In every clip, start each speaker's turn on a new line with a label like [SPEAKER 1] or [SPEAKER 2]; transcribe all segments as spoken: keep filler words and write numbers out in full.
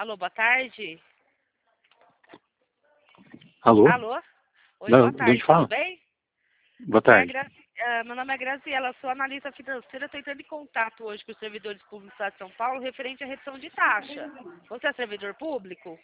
[SPEAKER 1] Alô, boa tarde.
[SPEAKER 2] Alô?
[SPEAKER 1] Alô? Oi,
[SPEAKER 2] Não,
[SPEAKER 1] boa
[SPEAKER 2] de
[SPEAKER 1] tarde,
[SPEAKER 2] onde
[SPEAKER 1] tudo
[SPEAKER 2] fala?
[SPEAKER 1] bem?
[SPEAKER 2] Boa
[SPEAKER 1] É a
[SPEAKER 2] tarde.
[SPEAKER 1] Graci... é, meu nome é Graciela, sou analista financeira, estou entrando em contato hoje com os servidores públicos do Estado de São Paulo referente à redução de taxa. Você é servidor público?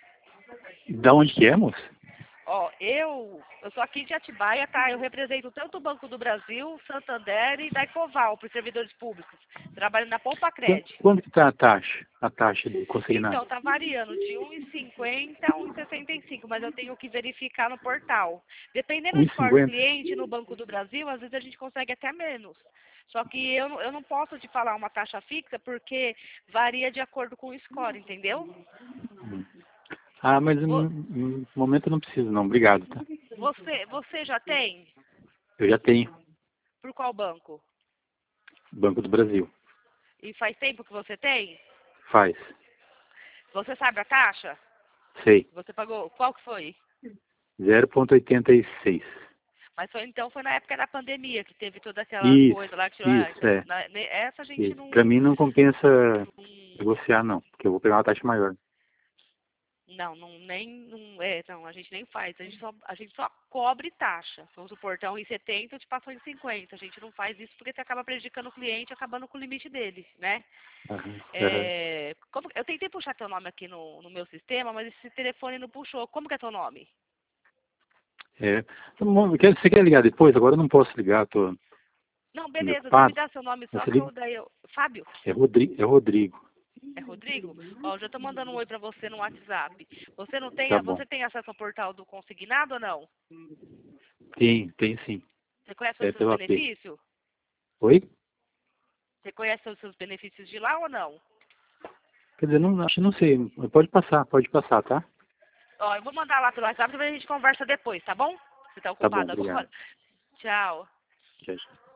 [SPEAKER 2] Da onde que é, moça?
[SPEAKER 1] Ó, eu, eu sou aqui de Atibaia, tá? Eu represento tanto o Banco do Brasil, Santander e da Ecoval, para os servidores públicos. Trabalho na Poupa
[SPEAKER 2] Qu-
[SPEAKER 1] Cred.
[SPEAKER 2] Quanto que está a taxa? A taxa do consignado?
[SPEAKER 1] Então, tá variando de um e cinquenta a um e sessenta e cinco, mas eu tenho que verificar no portal. Dependendo do score do
[SPEAKER 2] um e cinquenta?
[SPEAKER 1] cliente no Banco do Brasil, às vezes a gente consegue até menos. Só que eu, não- eu não posso te falar uma taxa fixa porque varia de acordo com o score, entendeu?
[SPEAKER 2] Ah, mas
[SPEAKER 1] Vo-
[SPEAKER 2] no, no momento eu não preciso não, obrigado, tá?
[SPEAKER 1] Você, você já tem?
[SPEAKER 2] Eu já tenho
[SPEAKER 1] Por qual banco?
[SPEAKER 2] Banco do Brasil.
[SPEAKER 1] E faz tempo que você tem?
[SPEAKER 2] Faz.
[SPEAKER 1] Você sabe a taxa?
[SPEAKER 2] Sei.
[SPEAKER 1] Você pagou? Qual que foi?
[SPEAKER 2] zero vírgula oitenta e seis.
[SPEAKER 1] Mas foi, então foi na época da pandemia que teve toda aquela
[SPEAKER 2] Isso,
[SPEAKER 1] coisa lá que tirou. Ah,
[SPEAKER 2] isso,
[SPEAKER 1] então,
[SPEAKER 2] é.
[SPEAKER 1] na- ne- essa a gente
[SPEAKER 2] Isso.
[SPEAKER 1] não,
[SPEAKER 2] Pra mim não compensa
[SPEAKER 1] não
[SPEAKER 2] negociar não, porque eu vou pegar uma taxa maior.
[SPEAKER 1] Não, não, nem, não, é, não, a gente nem faz, a gente só, a gente só cobre taxa. Vamos supor, então em setenta eu te passo em cinquenta. A gente não faz isso porque você acaba prejudicando o cliente, acabando com o limite dele, né?
[SPEAKER 2] Aham, aham.
[SPEAKER 1] É, como- eu tentei puxar teu nome aqui no, no meu sistema, mas esse telefone não puxou. Como que é teu nome?
[SPEAKER 2] É. Então, bom, quer- Você quer ligar depois? Agora eu não posso ligar, tô,
[SPEAKER 1] Não,
[SPEAKER 2] tô meio
[SPEAKER 1] beleza, então me
[SPEAKER 2] ocupado.
[SPEAKER 1] dá seu nome só
[SPEAKER 2] Você
[SPEAKER 1] que eu
[SPEAKER 2] liga?
[SPEAKER 1] daí eu... Fábio?
[SPEAKER 2] É Rodrigo. É Rodrigo.
[SPEAKER 1] É Rodrigo? Ó, eu já tô mandando um oi pra você no WhatsApp. Você não tem,
[SPEAKER 2] Tá
[SPEAKER 1] a-
[SPEAKER 2] bom.
[SPEAKER 1] você tem acesso ao portal do consignado ou não?
[SPEAKER 2] Tem, tem sim.
[SPEAKER 1] Você conhece
[SPEAKER 2] É
[SPEAKER 1] os seus
[SPEAKER 2] pelo A P.
[SPEAKER 1] benefícios?
[SPEAKER 2] Oi?
[SPEAKER 1] Você conhece os seus benefícios de lá ou não?
[SPEAKER 2] Quer dizer, não, acho que não sei. Pode passar, pode passar, tá?
[SPEAKER 1] Ó, eu vou mandar lá pelo WhatsApp e a gente conversa depois, tá bom? Você tá
[SPEAKER 2] Tá bom,
[SPEAKER 1] ocupado
[SPEAKER 2] obrigado.
[SPEAKER 1] agora? Tchau.
[SPEAKER 2] Tchau, tchau.